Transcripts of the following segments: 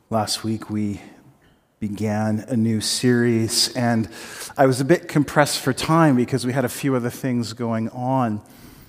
Last week we began a new series, and I was a bit compressed for time because we had a few other things going on.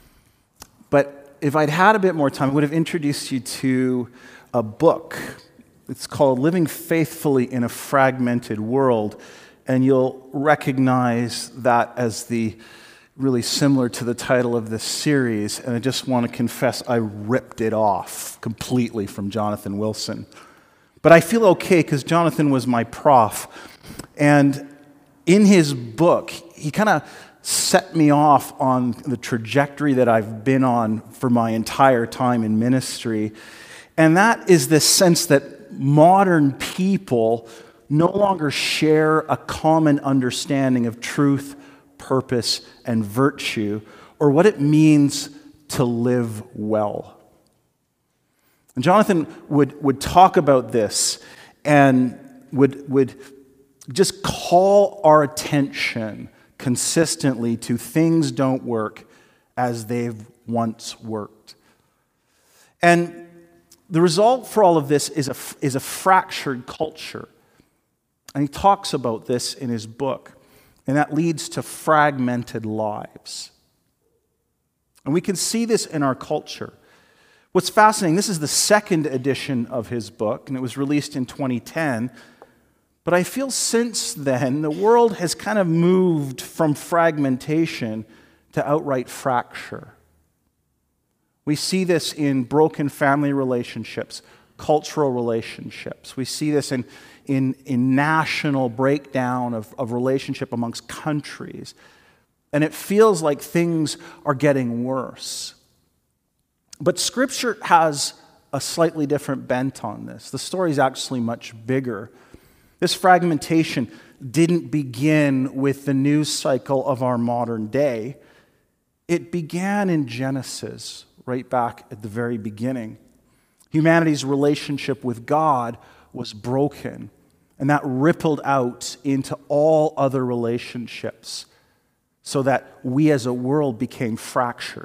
But if I'd had a bit more time, I would have introduced you to a book. It's called Living Faithfully in a Fragmented World, and you'll recognize that as the really similar to the title of this series, and I just want to confess I ripped it off completely from Jonathan Wilson. But I feel okay because Jonathan was my prof, and in his book, he kind of set me off on the trajectory that I've been on for my entire time in ministry, and that is this sense that modern people no longer share a common understanding of truth, purpose, and virtue, or what it means to live well. And Jonathan would talk about this and would just call our attention consistently to things don't work as they've once worked. And the result for all of this is a fractured culture. And he talks about this in his book. And that leads to fragmented lives. And we can see this in our culture. What's fascinating, this is the second edition of his book, and it was released in 2010. But I feel since then, the world has kind of moved from fragmentation to outright fracture. We see this in broken family relationships, cultural relationships. We see this in national breakdown of relationship amongst countries. And it feels like things are getting worse. But Scripture has a slightly different bent on this. The story is actually much bigger. This fragmentation didn't begin with the news cycle of our modern day. It began in Genesis, right back at the very beginning. Humanity's relationship with God was broken, and that rippled out into all other relationships so that we as a world became fractured.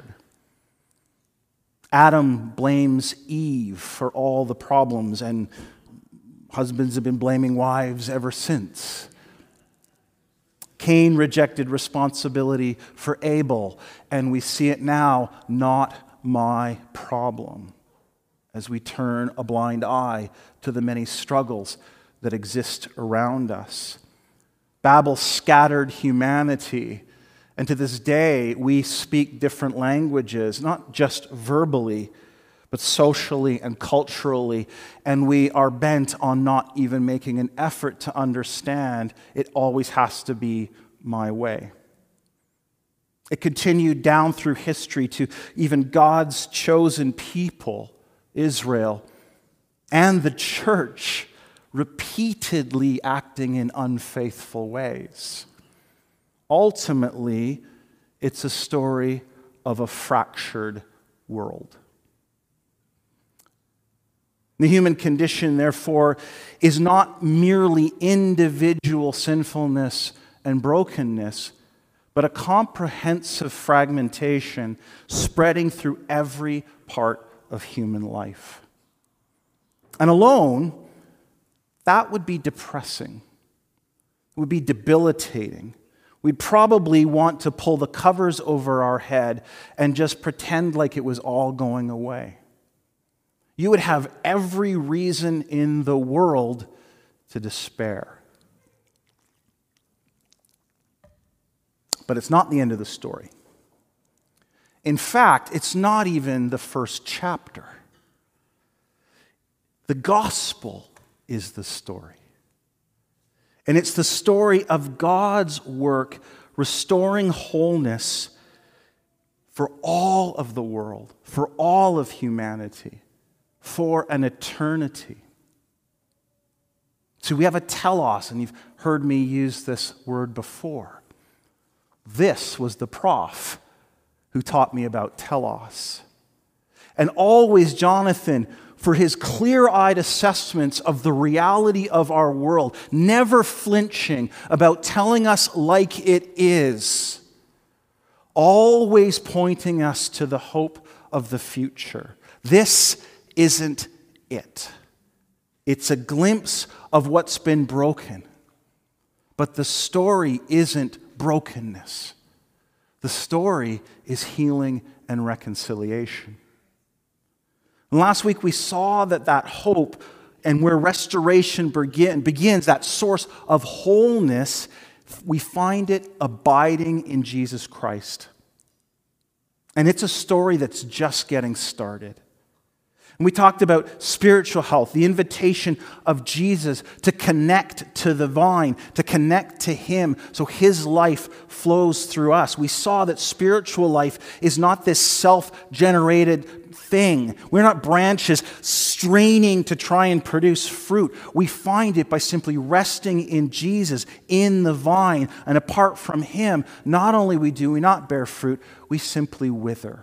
Adam blames Eve for all the problems, and husbands have been blaming wives ever since. Cain rejected responsibility for Abel, and we see it now, not my problem, as we turn a blind eye to the many struggles that exist around us. Babel scattered humanity. And to this day, we speak different languages, not just verbally, but socially and culturally. And we are bent on not even making an effort to understand it always has to be my way. It continued down through history to even God's chosen people, Israel, and the church, repeatedly acting in unfaithful ways. Ultimately, it's a story of a fractured world. The human condition, therefore, is not merely individual sinfulness and brokenness, but a comprehensive fragmentation spreading through every part of human life. And alone, that would be depressing. It would be debilitating. We'd probably want to pull the covers over our head and just pretend like it was all going away. You would have every reason in the world to despair. But it's not the end of the story. In fact, it's not even the first chapter. The gospel is the story. And it's the story of God's work restoring wholeness for all of the world, for all of humanity, for an eternity. So we have a telos, and you've heard me use this word before. This was the prof who taught me about telos. And always Jonathan, for his clear-eyed assessments of the reality of our world, never flinching about telling us like it is, always pointing us to the hope of the future. This isn't it. It's a glimpse of what's been broken. But the story isn't brokenness. The story is healing and reconciliation. And last week we saw that hope and where restoration begins, that source of wholeness, we find it abiding in Jesus Christ. And it's a story that's just getting started. And we talked about spiritual health, the invitation of Jesus to connect to the vine, to connect to Him so His life flows through us. We saw that spiritual life is not this self-generated thing. We're not branches straining to try and produce fruit. We find it by simply resting in Jesus, in the vine. And apart from Him, not only do we not bear fruit, we simply wither.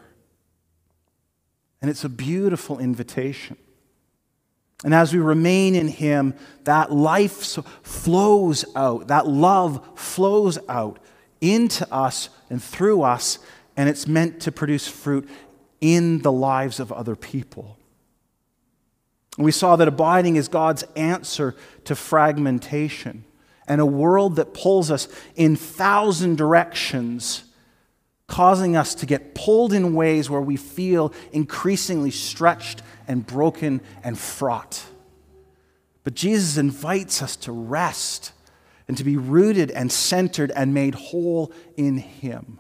And it's a beautiful invitation. And as we remain in Him, that life flows out, that love flows out into us and through us, and it's meant to produce fruit in the lives of other people. And we saw that abiding is God's answer to fragmentation and a world that pulls us in 1,000 directions, causing us to get pulled in ways where we feel increasingly stretched and broken and fraught. But Jesus invites us to rest and to be rooted and centered and made whole in Him.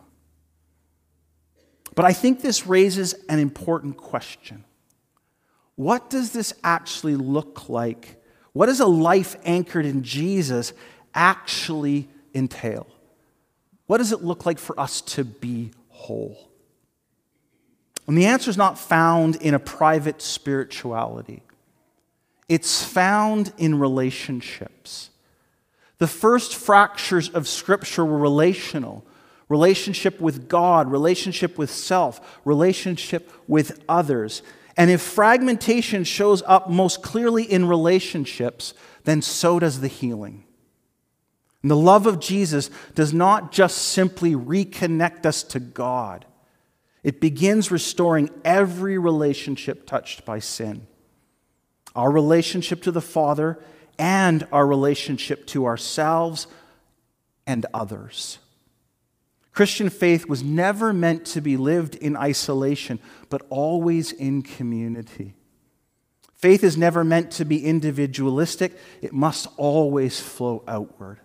But I think this raises an important question. What does this actually look like? What does a life anchored in Jesus actually entail? What does it look like for us to be whole? And the answer is not found in a private spirituality. It's found in relationships. The first fractures of Scripture were relational. Relationship with God, relationship with self, relationship with others. And if fragmentation shows up most clearly in relationships, then so does the healing. And the love of Jesus does not just simply reconnect us to God. It begins restoring every relationship touched by sin. Our relationship to the Father and our relationship to ourselves and others. Christian faith was never meant to be lived in isolation, but always in community. Faith is never meant to be individualistic. It must always flow outward.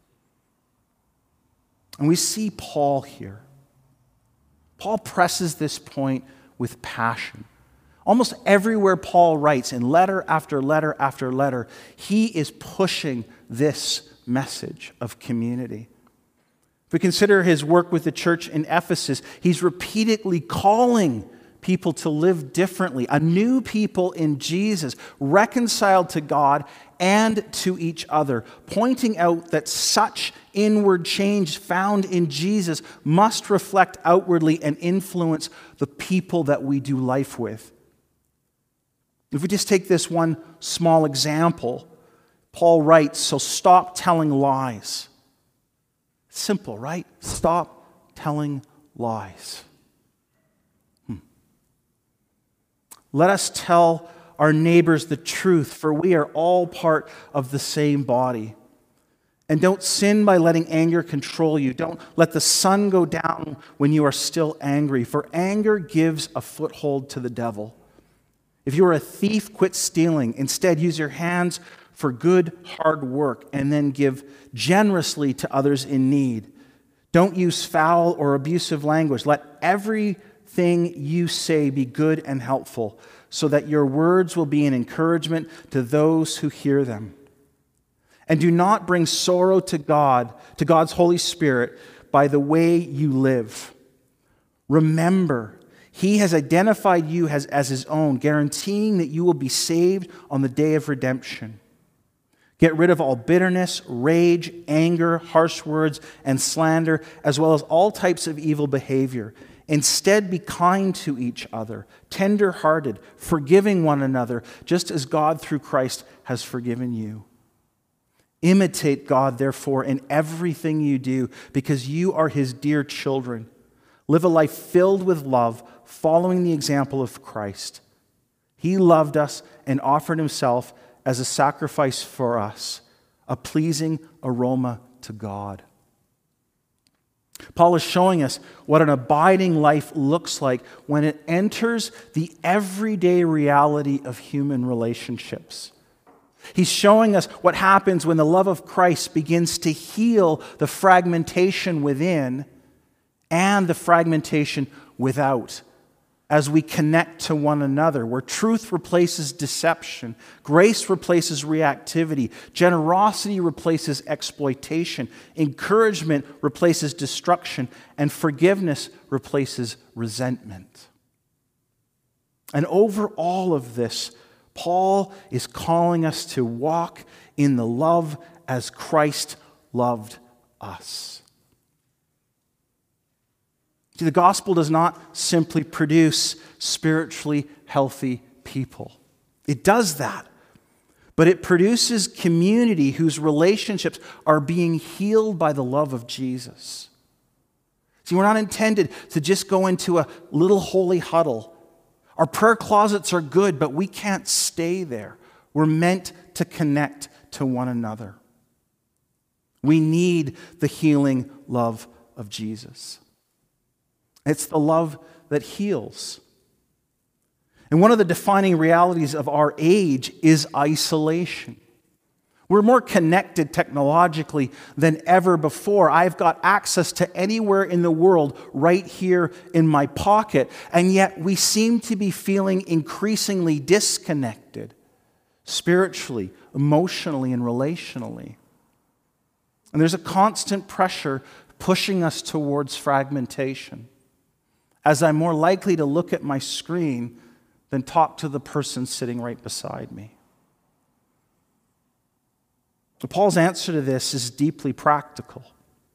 And we see Paul here. Paul presses this point with passion. Almost everywhere Paul writes, in letter after letter after letter, he is pushing this message of community. If we consider his work with the church in Ephesus, he's repeatedly calling people to live differently, a new people in Jesus, reconciled to God and to each other, pointing out that such inward change found in Jesus must reflect outwardly and influence the people that we do life with. If we just take this one small example, Paul writes, so stop telling lies. Simple, right? Stop telling lies. Let us tell our neighbors the truth, for we are all part of the same body. And don't sin by letting anger control you. Don't let the sun go down when you are still angry, for anger gives a foothold to the devil. If you are a thief, quit stealing. Instead, use your hands for good, hard work, and then give generously to others in need. Don't use foul or abusive language. Let everything you say be good and helpful, so that your words will be an encouragement to those who hear them. And do not bring sorrow to God, to God's Holy Spirit, by the way you live. Remember, He has identified you as His own, guaranteeing that you will be saved on the day of redemption. Get rid of all bitterness, rage, anger, harsh words, and slander, as well as all types of evil behavior. Instead, be kind to each other, tender-hearted, forgiving one another, just as God through Christ has forgiven you. Imitate God, therefore, in everything you do, because you are His dear children. Live a life filled with love, following the example of Christ. He loved us and offered Himself as a sacrifice for us, a pleasing aroma to God. Paul is showing us what an abiding life looks like when it enters the everyday reality of human relationships. He's showing us what happens when the love of Christ begins to heal the fragmentation within and the fragmentation without, as we connect to one another, where truth replaces deception, grace replaces reactivity, generosity replaces exploitation, encouragement replaces destruction, and forgiveness replaces resentment. And over all of this, Paul is calling us to walk in the love as Christ loved us. See, the gospel does not simply produce spiritually healthy people. It does that, but it produces community whose relationships are being healed by the love of Jesus. See, we're not intended to just go into a little holy huddle. Our prayer closets are good, but we can't stay there. We're meant to connect to one another. We need the healing love of Jesus. It's the love that heals. And one of the defining realities of our age is isolation. We're more connected technologically than ever before. I've got access to anywhere in the world right here in my pocket, and yet we seem to be feeling increasingly disconnected spiritually, emotionally, and relationally. And there's a constant pressure pushing us towards fragmentation, as I'm more likely to look at my screen than talk to the person sitting right beside me. So Paul's answer to this is deeply practical.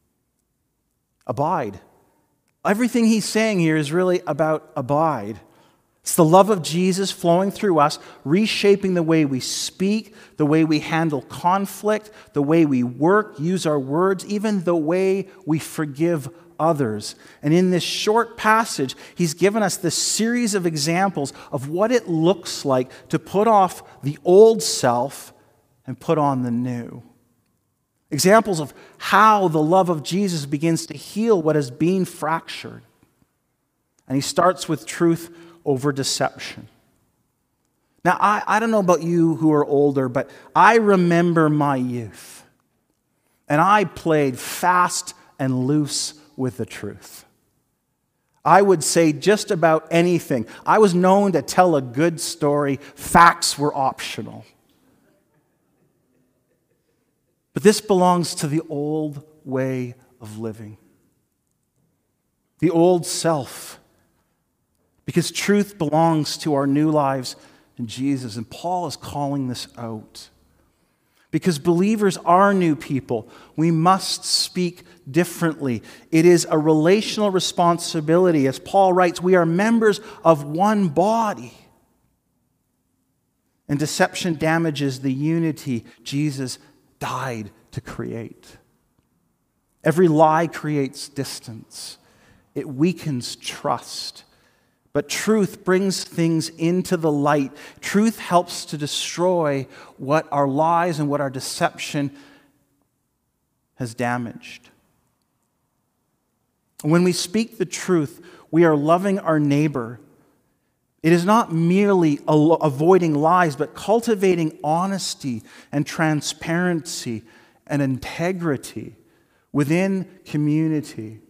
Abide. Everything he's saying here is really about abide. It's the love of Jesus flowing through us, reshaping the way we speak, the way we handle conflict, the way we work, use our words, even the way we forgive others. And in this short passage, he's given us this series of examples of what it looks like to put off the old self and put on the new. Examples of how the love of Jesus begins to heal what has been fractured. And he starts with truth over deception. Now, I don't know about you who are older, but I remember my youth. And I played fast and loose with the truth. I would say just about anything. I was known to tell a good story. Facts were optional. But this belongs to the old way of living. The old self. Because truth belongs to our new lives in Jesus. And Paul is calling this out. Because believers are new people, we must speak differently. It is a relational responsibility. As Paul writes, we are members of one body. And deception damages the unity Jesus died to create. Every lie creates distance. It weakens trust. But truth brings things into the light. Truth helps to destroy what our lies and what our deception has damaged. When we speak the truth, we are loving our neighbor. It is not merely avoiding lies, but cultivating honesty and transparency and integrity within community.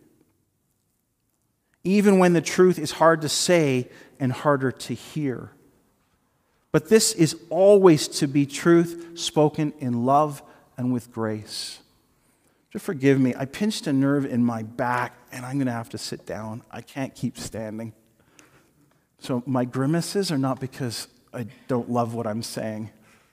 Even when the truth is hard to say and harder to hear. But this is always to be truth spoken in love and with grace. Just forgive me, I pinched a nerve in my back and I'm going to have to sit down. I can't keep standing. So my grimaces are not because I don't love what I'm saying.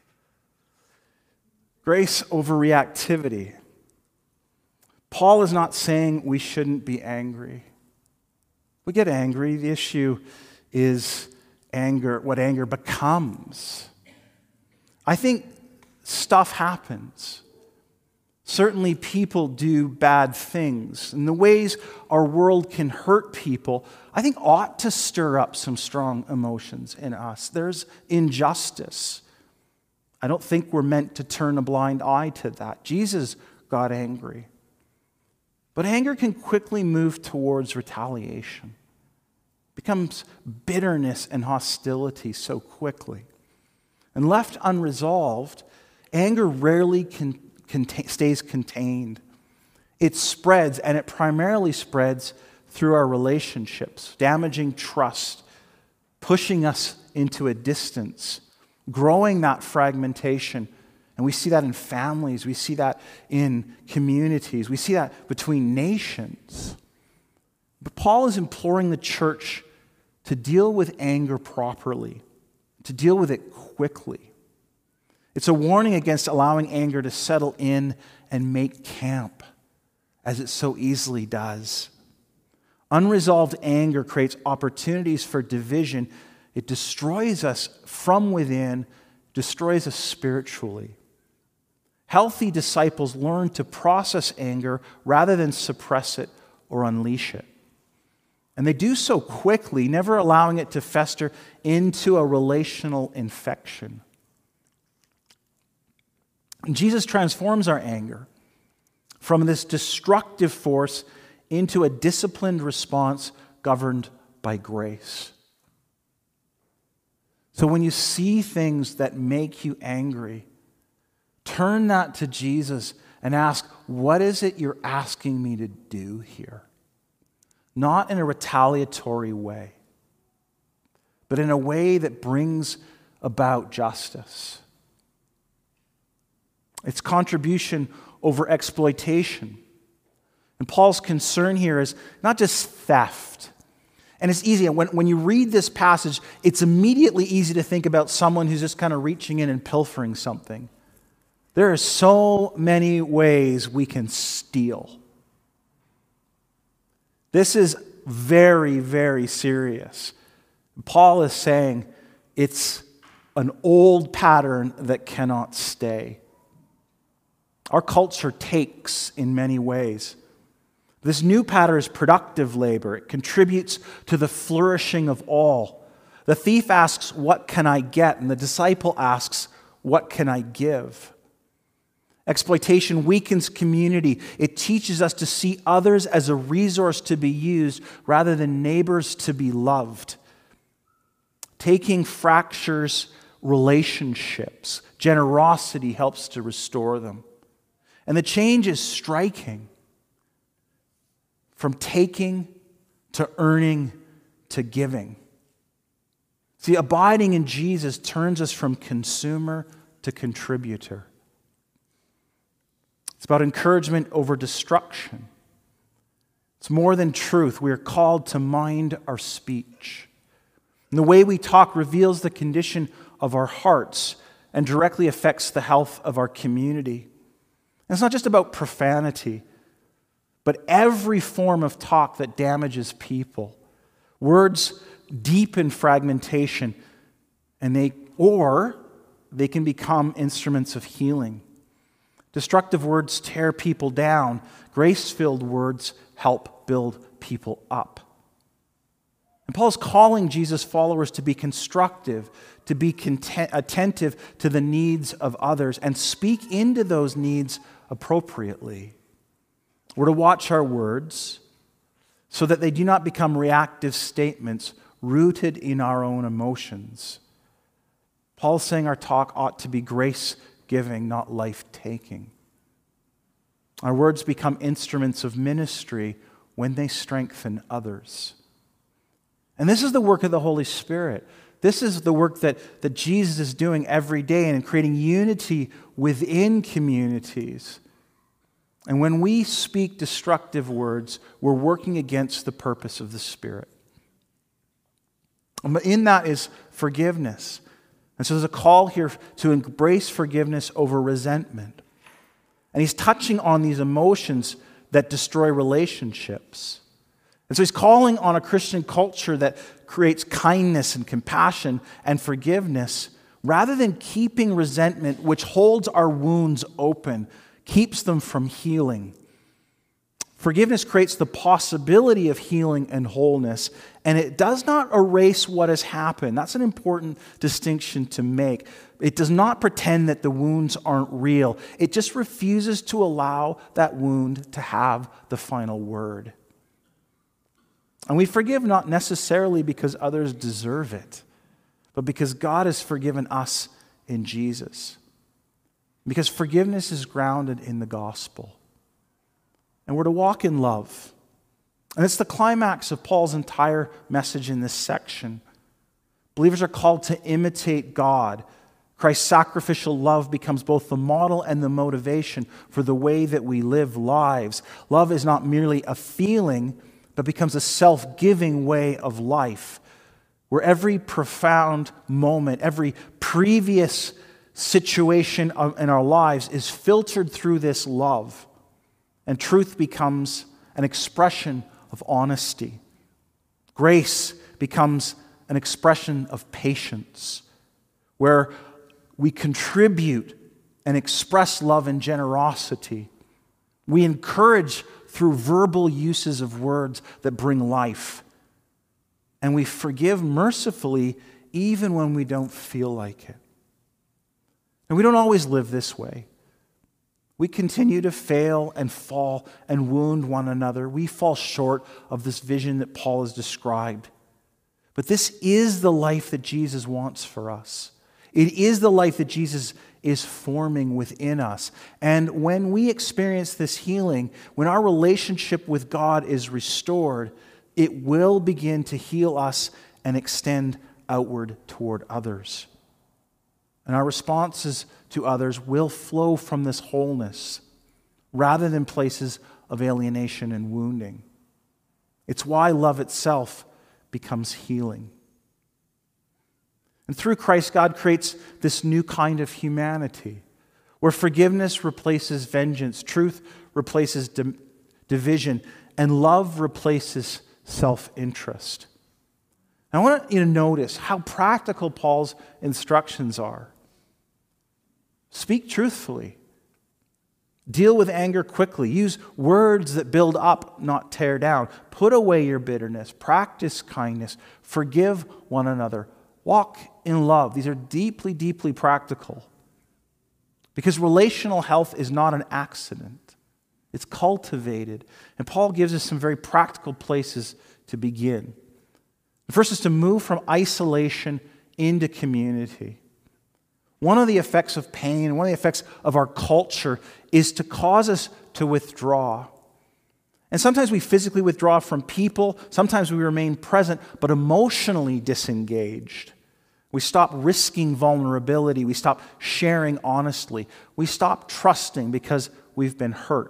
Grace over reactivity. Paul is not saying we shouldn't be angry. We get angry. The issue is anger, what anger becomes. I think stuff happens. Certainly people do bad things. And the ways our world can hurt people, I think ought to stir up some strong emotions in us. There's injustice. I don't think we're meant to turn a blind eye to that. Jesus got angry. But anger can quickly move towards retaliation. It becomes bitterness and hostility so quickly. And left unresolved, anger rarely stays contained. It spreads, and it primarily spreads through our relationships, damaging trust, pushing us into a distance, growing that fragmentation. And we see that in families, we see that in communities, we see that between nations. But Paul is imploring the church to deal with anger properly, to deal with it quickly. It's a warning against allowing anger to settle in and make camp, as it so easily does. Unresolved anger creates opportunities for division. It destroys us from within, destroys us spiritually. Healthy disciples learn to process anger rather than suppress it or unleash it. And they do so quickly, never allowing it to fester into a relational infection. And Jesus transforms our anger from this destructive force into a disciplined response governed by grace. So when you see things that make you angry, turn that to Jesus and ask, what is it you're asking me to do here? Not in a retaliatory way, but in a way that brings about justice. It's contribution over exploitation. And Paul's concern here is not just theft. And it's easy. When you read this passage, it's immediately easy to think about someone who's just kind of reaching in and pilfering something. There are so many ways we can steal. This is very, very serious. Paul is saying it's an old pattern that cannot stay. Our culture takes in many ways. This new pattern is productive labor. It contributes to the flourishing of all. The thief asks, what can I get? And the disciple asks, what can I give? Exploitation weakens community. It teaches us to see others as a resource to be used rather than neighbors to be loved. Taking fractures relationships. Generosity helps to restore them. And the change is striking. From taking to earning to giving. See, abiding in Jesus turns us from consumer to contributor. It's about encouragement over destruction. It's more than truth. We are called to mind our speech. And the way we talk reveals the condition of our hearts and directly affects the health of our community. And it's not just about profanity, but every form of talk that damages people. Words deepen fragmentation, and they can become instruments of healing. Destructive words tear people down. Grace-filled words help build people up. And Paul's calling Jesus' followers to be constructive, to be attentive to the needs of others, and speak into those needs appropriately. We're to watch our words so that they do not become reactive statements rooted in our own emotions. Paul's saying our talk ought to be grace-giving, not life-taking. Our words become instruments of ministry when they strengthen others. And this is the work of the Holy Spirit. This is the work that Jesus is doing every day and in creating unity within communities. And when we speak destructive words, we're working against the purpose of the Spirit. And in that is forgiveness. And so there's a call here to embrace forgiveness over resentment. And he's touching on these emotions that destroy relationships. And so he's calling on a Christian culture that creates kindness and compassion and forgiveness rather than keeping resentment, which holds our wounds open, keeps them from healing. Forgiveness creates the possibility of healing and wholeness, and it does not erase what has happened. That's an important distinction to make. It does not pretend that the wounds aren't real. It just refuses to allow that wound to have the final word. And we forgive not necessarily because others deserve it, but because God has forgiven us in Jesus. Because forgiveness is grounded in the gospel. And we're to walk in love. And it's the climax of Paul's entire message in this section. Believers are called to imitate God. Christ's sacrificial love becomes both the model and the motivation for the way that we live lives. Love is not merely a feeling, but becomes a self-giving way of life, where every profound moment, every previous situation in our lives is filtered through this love. And truth becomes an expression of honesty. Grace becomes an expression of patience, where we contribute and express love and generosity. We encourage through verbal uses of words that bring life. And we forgive mercifully even when we don't feel like it. And we don't always live this way. We continue to fail and fall and wound one another. We fall short of this vision that Paul has described. But this is the life that Jesus wants for us. It is the life that Jesus is forming within us. And when we experience this healing, when our relationship with God is restored, it will begin to heal us and extend outward toward others. And our responses to others will flow from this wholeness rather than places of alienation and wounding. It's why love itself becomes healing. And through Christ, God creates this new kind of humanity where forgiveness replaces vengeance, truth replaces division, and love replaces self-interest. I want you to notice how practical Paul's instructions are. Speak truthfully. Deal with anger quickly. Use words that build up, not tear down. Put away your bitterness. Practice kindness. Forgive one another. Walk in love. These are deeply, deeply practical. Because relational health is not an accident. It's cultivated. And Paul gives us some very practical places to begin. The first is to move from isolation into community. One of the effects of pain, one of the effects of our culture is to cause us to withdraw. And sometimes we physically withdraw from people, sometimes we remain present, but emotionally disengaged. We stop risking vulnerability, we stop sharing honestly, we stop trusting because we've been hurt.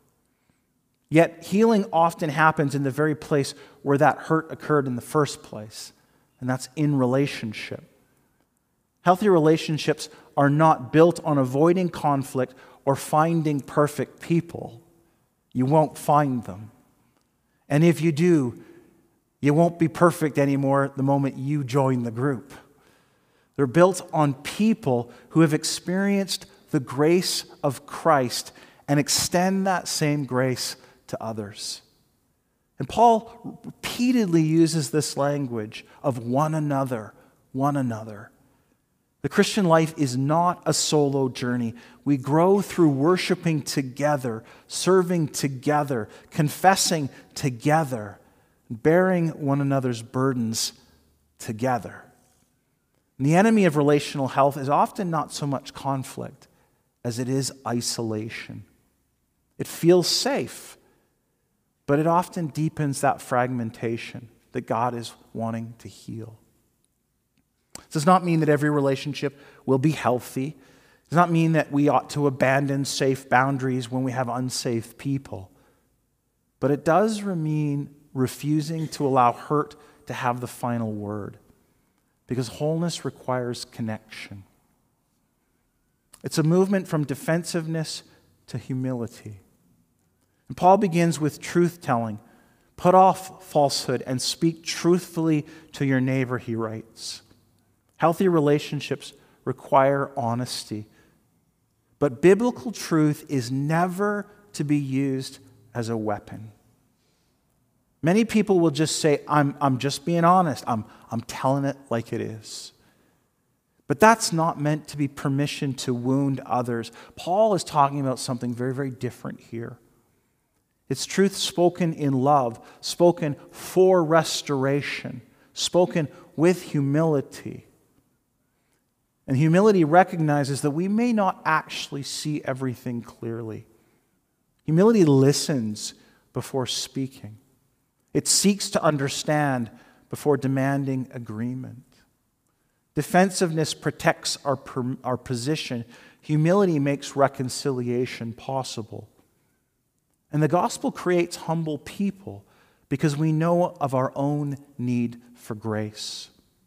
Yet healing often happens in the very place where that hurt occurred in the first place, and that's in relationship. Healthy relationships are not built on avoiding conflict or finding perfect people. You won't find them. And if you do, you won't be perfect anymore the moment you join the group. They're built on people who have experienced the grace of Christ and extend that same grace to others. And Paul repeatedly uses this language of one another, one another. The Christian life is not a solo journey. We grow through worshiping together, serving together, confessing together, bearing one another's burdens together. And the enemy of relational health is often not so much conflict as it is isolation. It feels safe, but it often deepens that fragmentation that God is wanting to heal. It does not mean that every relationship will be healthy. It does not mean that we ought to abandon safe boundaries when we have unsafe people. But it does mean refusing to allow hurt to have the final word, because wholeness requires connection. It's a movement from defensiveness to humility. And Paul begins with truth-telling. Put off falsehood and speak truthfully to your neighbor, he writes. Healthy relationships require honesty. But biblical truth is never to be used as a weapon. Many people will just say, I'm just being honest. I'm telling it like it is. But that's not meant to be permission to wound others. Paul is talking about something very, very different here. It's truth spoken in love, spoken for restoration, spoken with humility. And humility recognizes that we may not actually see everything clearly. Humility listens before speaking. It seeks to understand before demanding agreement. Defensiveness protects our position. Humility makes reconciliation possible. And the gospel creates humble people because we know of our own need for grace.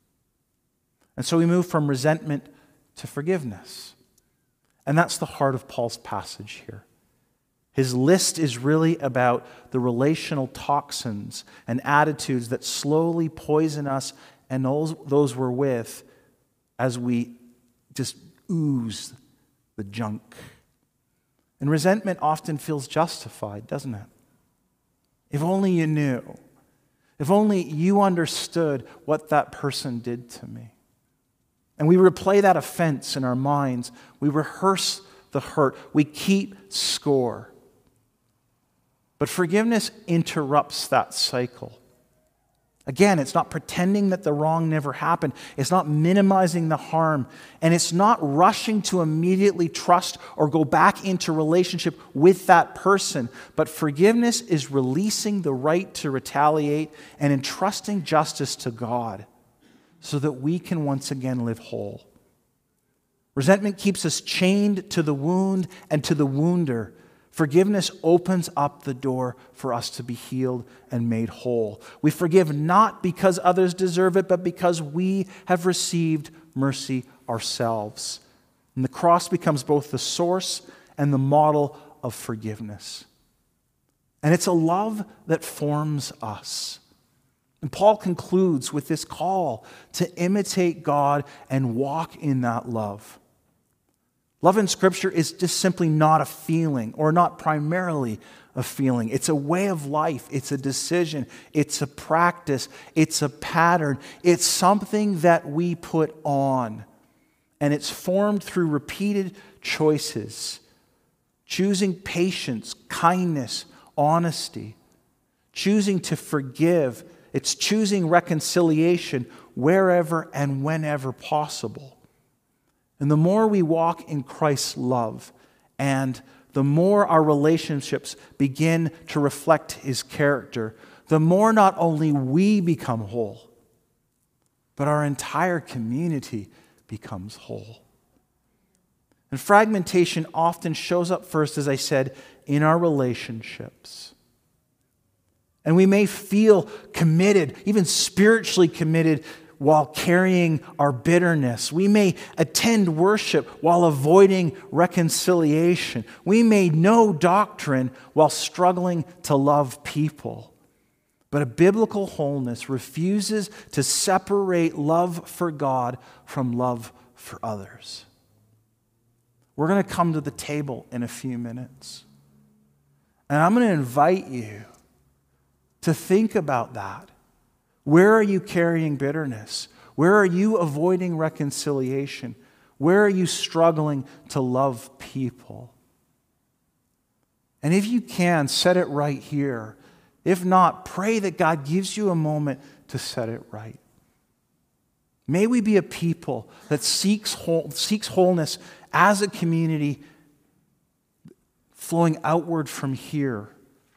And so we move from resentment to forgiveness. And that's the heart of Paul's passage here. His list is really about the relational toxins and attitudes that slowly poison us and those we're with as we just ooze the junk. And resentment often feels justified, doesn't it? If only you knew. If only you understood what that person did to me. And we replay that offense in our minds. We rehearse the hurt. We keep score. But forgiveness interrupts that cycle. Again, it's not pretending that the wrong never happened. It's not minimizing the harm. And it's not rushing to immediately trust or go back into relationship with that person. But forgiveness is releasing the right to retaliate and entrusting justice to God so that we can once again live whole. Resentment keeps us chained to the wound and to the wounder. Forgiveness opens up the door for us to be healed and made whole. We forgive not because others deserve it, but because we have received mercy ourselves. And the cross becomes both the source and the model of forgiveness. And it's a love that forms us. And Paul concludes with this call to imitate God and walk in that love. Love in Scripture is just simply not a feeling, or not primarily a feeling. It's a way of life. It's a decision. It's a practice. It's a pattern. It's something that we put on. And it's formed through repeated choices. Choosing patience, kindness, honesty. Choosing to forgive. It's choosing reconciliation wherever and whenever possible. And the more we walk in Christ's love, and the more our relationships begin to reflect His character, the more not only we become whole, but our entire community becomes whole. And fragmentation often shows up first, as I said, in our relationships. And we may feel committed, even spiritually committed, while carrying our bitterness. We may attend worship while avoiding reconciliation. We may know doctrine while struggling to love people. But a biblical wholeness refuses to separate love for God from love for others. We're going to come to the table in a few minutes. And I'm going to invite you to think about that. Where are you carrying bitterness? Where are you avoiding reconciliation? Where are you struggling to love people? And if you can, set it right here. If not, pray that God gives you a moment to set it right. May we be a people that seeks wholeness as a community flowing outward from here.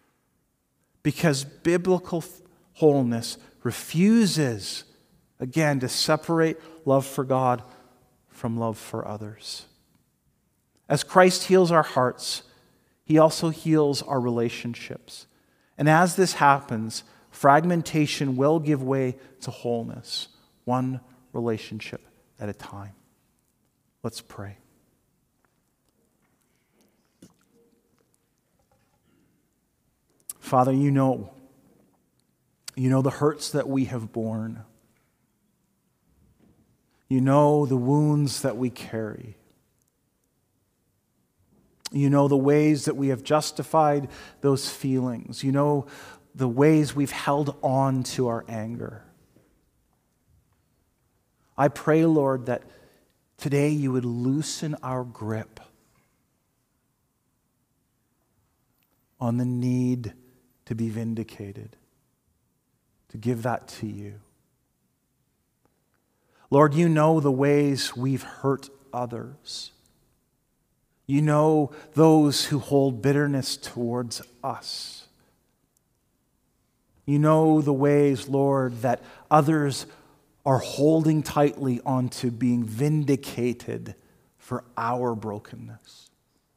Because biblical wholeness refuses, again, to separate love for God from love for others. As Christ heals our hearts, He also heals our relationships. And as this happens, fragmentation will give way to wholeness, one relationship at a time. Let's pray. Father, you know the hurts that we have borne. You know the wounds that we carry. You know the ways that we have justified those feelings. You know the ways we've held on to our anger. I pray, Lord, that today you would loosen our grip on the need to be vindicated, to give that to you. Lord, you know the ways we've hurt others. You know those who hold bitterness towards us. You know the ways, Lord, that others are holding tightly onto being vindicated for our brokenness.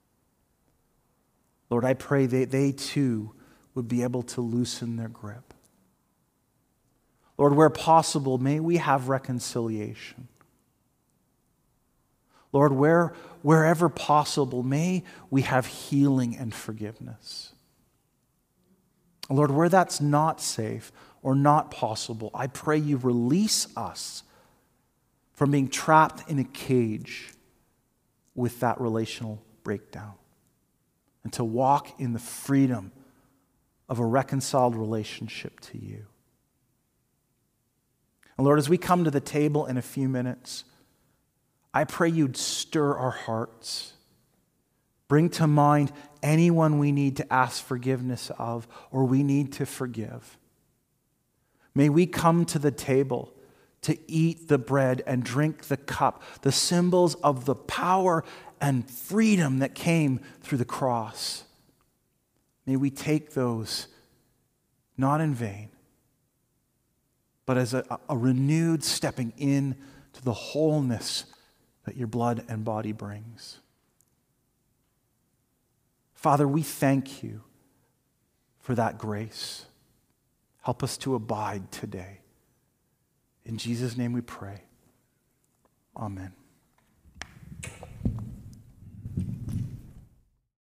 Lord, I pray that they too would be able to loosen their grip. Lord, where possible, may we have reconciliation. Lord, wherever possible, may we have healing and forgiveness. Lord, where that's not safe or not possible, I pray you release us from being trapped in a cage with that relational breakdown and to walk in the freedom of a reconciled relationship to you. And Lord, as we come to the table in a few minutes, I pray you'd stir our hearts. Bring to mind anyone we need to ask forgiveness of or we need to forgive. May we come to the table to eat the bread and drink the cup, the symbols of the power and freedom that came through the cross. May we take those not in vain, but as a renewed stepping in to the wholeness that your blood and body brings. Father, we thank you for that grace. Help us to abide today. In Jesus' name we pray. Amen.